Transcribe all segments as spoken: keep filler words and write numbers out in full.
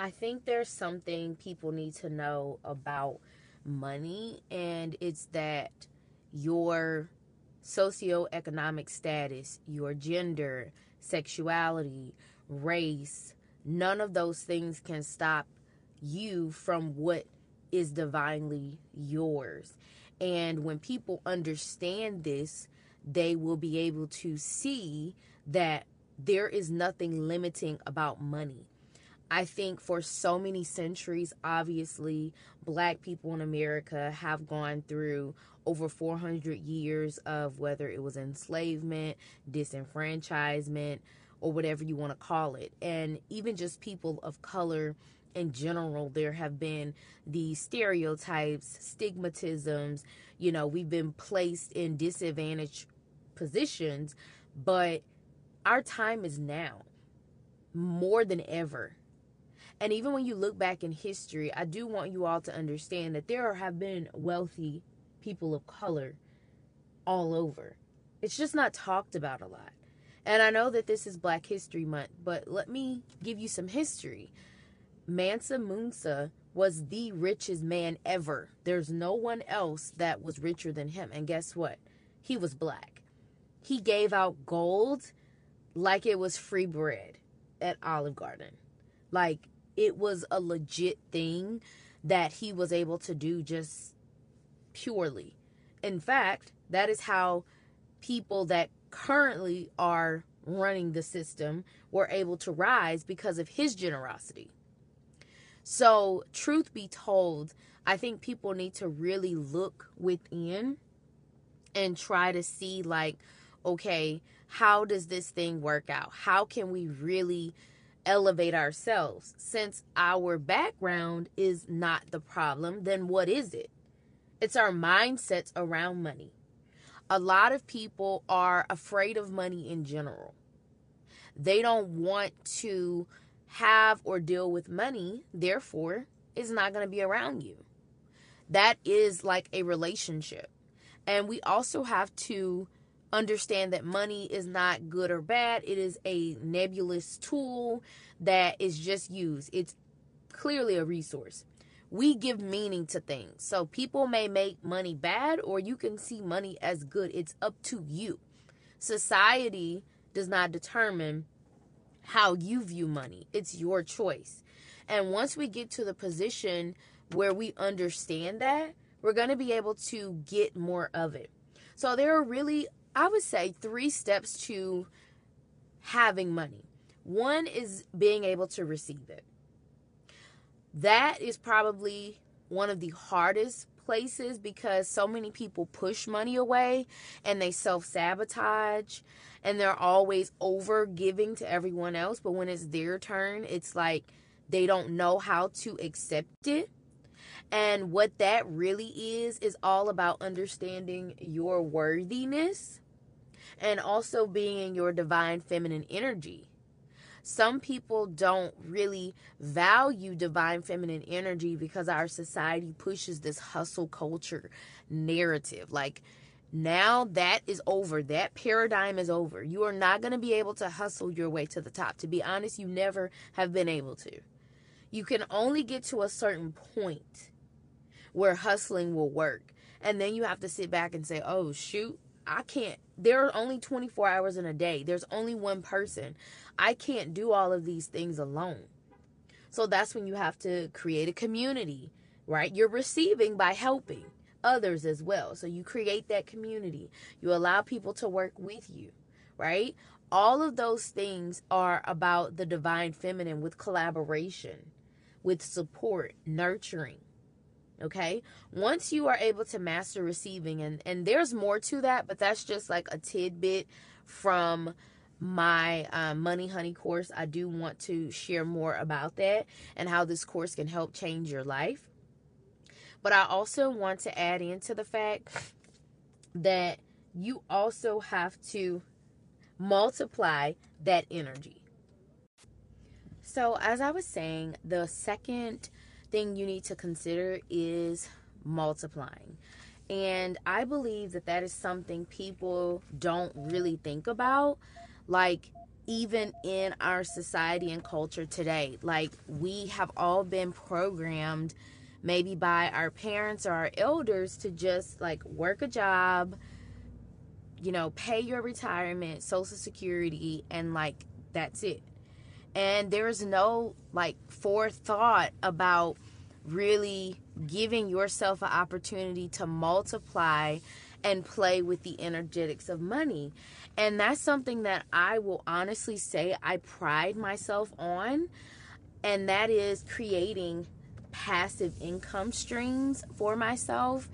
I think there's something people need to know about money, and it's that your socioeconomic status, your gender, sexuality, race, none of those things can stop you from what is divinely yours. And when people understand this, they will be able to see that there is nothing limiting about money. I think for so many centuries, obviously, black people in America have gone through over four hundred years of whether it was enslavement, disenfranchisement, or whatever you want to call it. And even just people of color in general, there have been these stereotypes, stigmatisms. You know, we've been placed in disadvantaged positions, but our time is now more than ever. And even when you look back in history, I do want you all to understand that there have been wealthy people of color all over. It's just not talked about a lot. And I know that this is Black History Month, but let me give you some history. Mansa Musa was the richest man ever. There's no one else that was richer than him. And guess what? He was black. He gave out gold like it was free bread at Olive Garden. Like, it was a legit thing that he was able to do just purely. In fact, that is how people that currently are running the system were able to rise because of his generosity. So, truth be told, I think people need to really look within and try to see, like, okay, how does this thing work out? How can we really elevate ourselves? Since our background is not the problem, then what is it? It's our mindsets around money. A lot of people are afraid of money in general. They don't want to have or deal with money, therefore, it's not going to be around you. That is like a relationship. And we also have to understand that money is not good or bad. It is a nebulous tool that is just used. It's clearly a resource. We give meaning to things. So people may make money bad, or you can see money as good. It's up to you. Society does not determine how you view money. It's your choice. And once we get to the position where we understand that, we're going to be able to get more of it. So there are really, I would say, three steps to having money. One is being able to receive it. That is probably one of the hardest places because so many people push money away and they self-sabotage and they're always over giving to everyone else. But when it's their turn, it's like they don't know how to accept it. And what that really is, is all about understanding your worthiness and also being in your divine feminine energy. Some people don't really value divine feminine energy because our society pushes this hustle culture narrative. Like, now that is over. That paradigm is over. You are not going to be able to hustle your way to the top. To be honest, you never have been able to. You can only get to a certain point where hustling will work. And then you have to sit back and say, oh, shoot, I can't. There are only twenty-four hours in a day. There's only one person. I can't do all of these things alone. So that's when you have to create a community, right? You're receiving by helping others as well. So you create that community. You allow people to work with you, right? All of those things are about the divine feminine with collaboration, with support, nurturing. Okay, once you are able to master receiving, and, and there's more to that, but that's just like a tidbit from my uh, Money Honey course. I do want to share more about that and how this course can help change your life. But I also want to add into the fact that you also have to multiply that energy. So as I was saying, the second thing you need to consider is multiplying. And I believe that that is something people don't really think about. Like, even in our society and culture today. Like, we have all been programmed maybe by our parents or our elders to just like work a job, you know, pay your retirement, Social Security, and like that's it. And there's no like forethought about really giving yourself an opportunity to multiply and play with the energetics of money. And that's something that I will honestly say I pride myself on, and that is creating passive income streams for myself.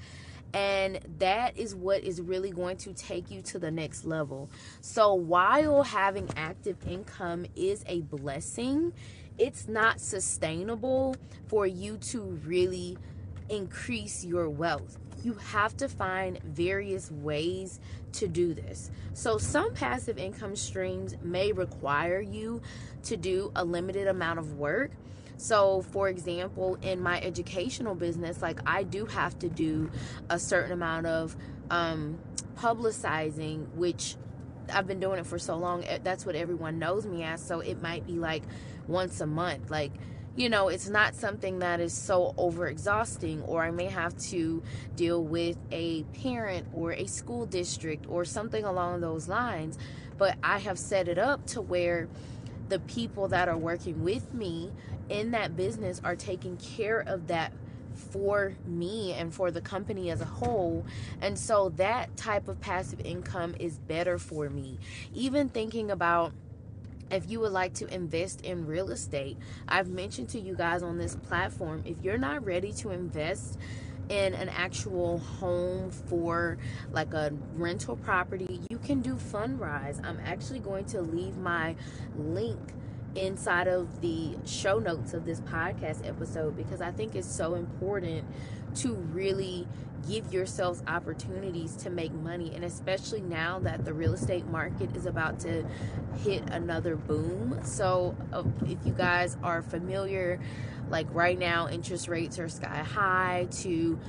And that is what is really going to take you to the next level. So while having active income is a blessing, it's not sustainable for you to really increase your wealth. You have to find various ways to do this. So some passive income streams may require you to do a limited amount of work. So, for example, in my educational business, like I do have to do a certain amount of um, publicizing, which I've been doing it for so long. That's what everyone knows me as. So it might be like once a month. Like, you know, it's not something that is so overexhausting, or I may have to deal with a parent or a school district or something along those lines. But I have set it up to where the people that are working with me in that business are taking care of that for me and for the company as a whole. And so that type of passive income is better for me. Even thinking about if you would like to invest in real estate, I've mentioned to you guys on this platform, if you're not ready to invest in an actual home for like a rental property, you can do Fundrise. I'm actually going to leave my link inside of the show notes of this podcast episode, because I think it's so important to really give yourselves opportunities to make money. And especially now that the real estate market is about to hit another boom. So uh, if you guys are familiar, like right now interest rates are sky high to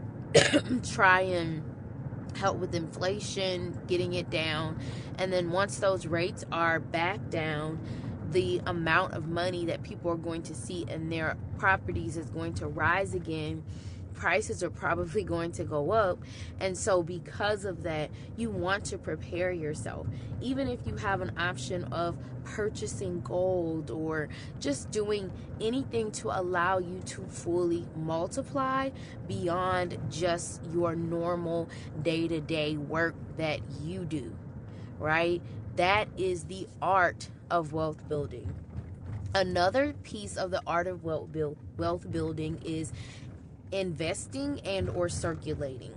try and help with inflation, getting it down. And then once those rates are back down, the amount of money that people are going to see in their properties is going to rise again. Prices are probably going to go up. And so because of that, you want to prepare yourself. Even if you have an option of purchasing gold or just doing anything to allow you to fully multiply beyond just your normal day-to-day work that you do, right? That is the art of wealth building. Another piece of the art of wealth build, wealth building is investing and or circulating.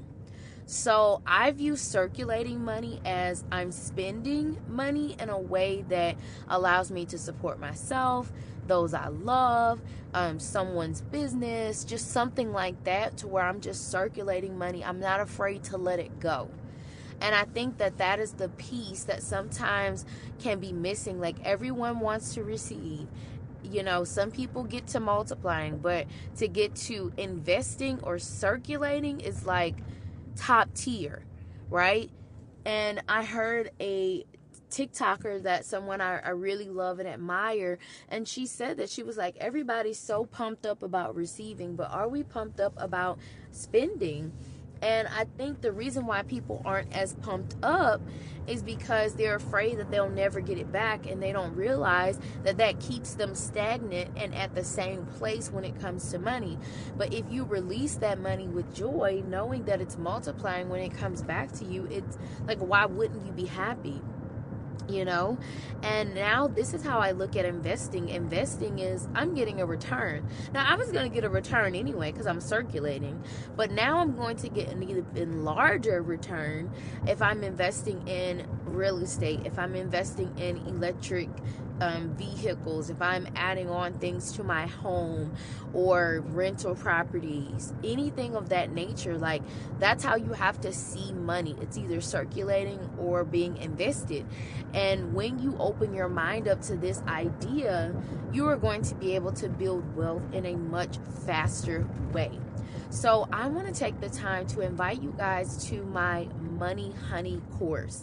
So I view circulating money as I'm spending money in a way that allows me to support myself, those I love, um, someone's business, just something like that, to where I'm just circulating money. I'm not afraid to let it go. And I think that that is the piece that sometimes can be missing. Like, everyone wants to receive. You know, some people get to multiplying, but to get to investing or circulating is like top tier, right? And I heard a TikToker that someone I, I really love and admire, and she said that she was like, everybody's so pumped up about receiving, but are we pumped up about spending? And I think the reason why people aren't as pumped up is because they're afraid that they'll never get it back, and they don't realize that that keeps them stagnant and at the same place when it comes to money. But if you release that money with joy, knowing that it's multiplying when it comes back to you, it's like, why wouldn't you be happy? You know? And now this is how I look at investing. Investing is I'm getting a return. Now, I was going to get a return anyway because I'm circulating, but now I'm going to get an even larger return if I'm investing in real estate, if I'm investing in electric um, vehicles, if I'm adding on things to my home or rental properties, anything of that nature. Like, that's how you have to see money. It's either circulating or being invested. And when you open your mind up to this idea, you are going to be able to build wealth in a much faster way. So I want to take the time to invite you guys to my Money Honey course.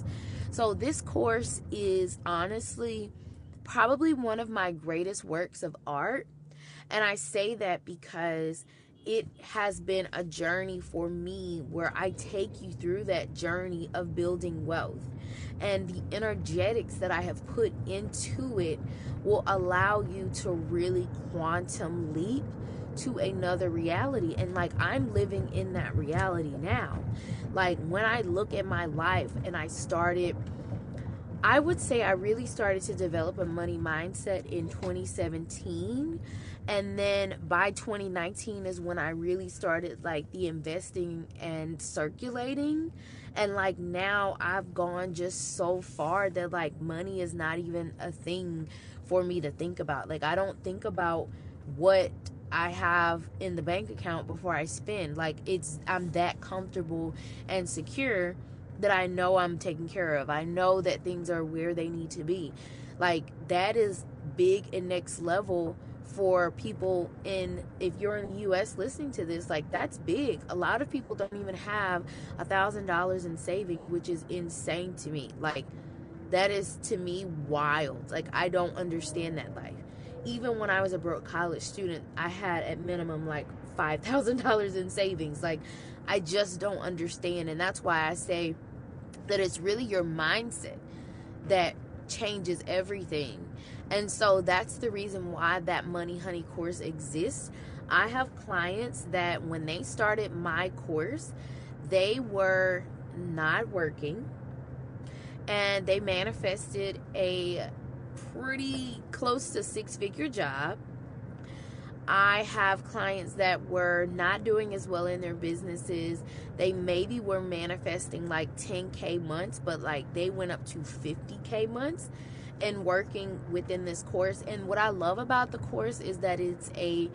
So this course is honestly probably one of my greatest works of art. And I say that because it has been a journey for me where I take you through that journey of building wealth. And the energetics that I have put into it will allow you to really quantum leap to another reality. And like, I'm living in that reality now. Like, when I look at my life and I started, I would say I really started to develop a money mindset in twenty seventeen. And then by twenty nineteen is when I really started like the investing and circulating. And like, now I've gone just so far that like money is not even a thing for me to think about. Like, I don't think about what I have in the bank account before I spend. Like, it's, I'm that comfortable and secure that I know I'm taken care of. I know that things are where they need to be. Like, that is big and next level for people in, if you're in the U S listening to this, like, that's big. A lot of people don't even have a thousand dollars in savings, which is insane to me. Like, that is to me wild. Like, I don't understand that life. Even when I was a broke college student, I had at minimum like five thousand dollars in savings. Like, I just don't understand. And that's why I say that it's really your mindset that changes everything. And so that's the reason why that Money Honey course exists. I have clients that when they started my course, they were not working and they manifested a pretty close to six-figure job. I have clients that were not doing as well in their businesses. They maybe were manifesting like ten K months, but like they went up to fifty K months and working within this course. And what I love about the course is that it's a,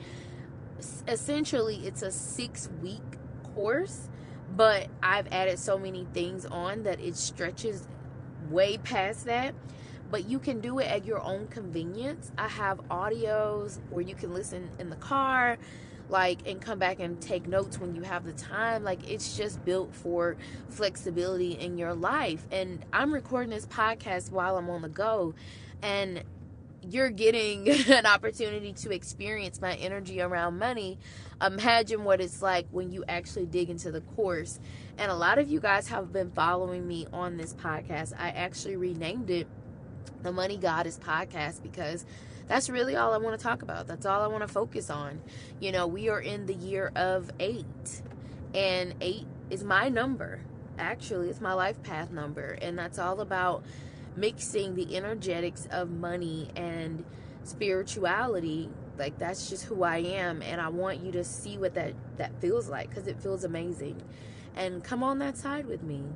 essentially it's a six week course, but I've added so many things on that it stretches way past that. But you can do it at your own convenience. I have audios where you can listen in the car, like, and come back and take notes when you have the time. Like, it's just built for flexibility in your life. And I'm recording this podcast while I'm on the go, and you're getting an opportunity to experience my energy around money. Imagine what it's like when you actually dig into the course. And a lot of you guys have been following me on this podcast. I actually renamed it the Money Goddess Podcast because that's really all I want to talk about. That's all I want to focus on. You know, we are in the year of eight, and eight is my number. Actually, it's my life path number, and that's all about mixing the energetics of money and spirituality. Like, that's just who I am, and I want you to see what that that feels like, because it feels amazing. And come on that side with me.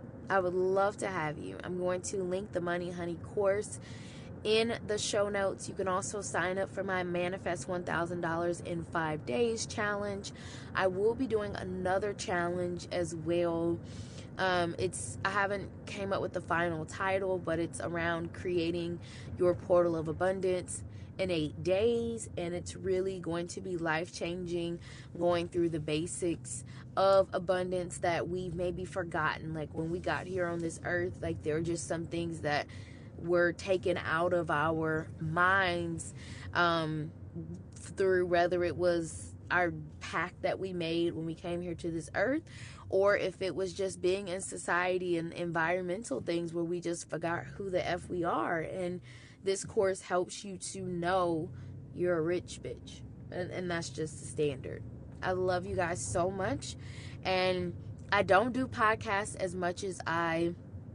I would love to have you. I'm going to link the Money Honey course in the show notes. You can also sign up for my Manifest one thousand dollars in five days challenge. I will be doing another challenge as well. Um, it's I haven't came up with the final title, but it's around creating your portal of abundance in eight days, and it's really going to be life-changing, going through the basics of abundance that we've maybe forgotten. Like, when we got here on this earth, like, there are just some things that were taken out of our minds um, through whether it was our pact that we made when we came here to this earth, or if it was just being in society and environmental things where we just forgot who the F we are. And this course helps you to know you're a rich bitch. And, and that's just the standard. I love you guys so much. And I don't do podcasts as much as I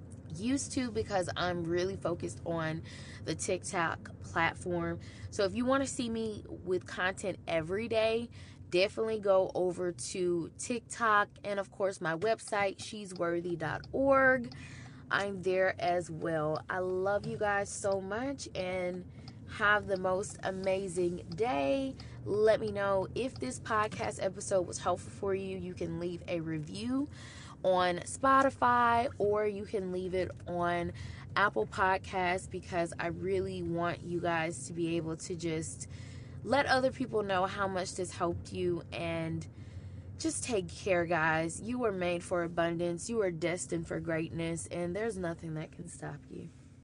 used to because I'm really focused on the TikTok platform. So if you want to see me with content every day, definitely go over to TikTok and, of course, my website, she's worthy dot org. I'm there as well. I love you guys so much, and have the most amazing day. Let me know if this podcast episode was helpful for you. You can leave a review on Spotify, or you can leave it on Apple Podcasts, because I really want you guys to be able to just let other people know how much this helped you, and just take care, guys. You were made for abundance. You are destined for greatness, and there's nothing that can stop you.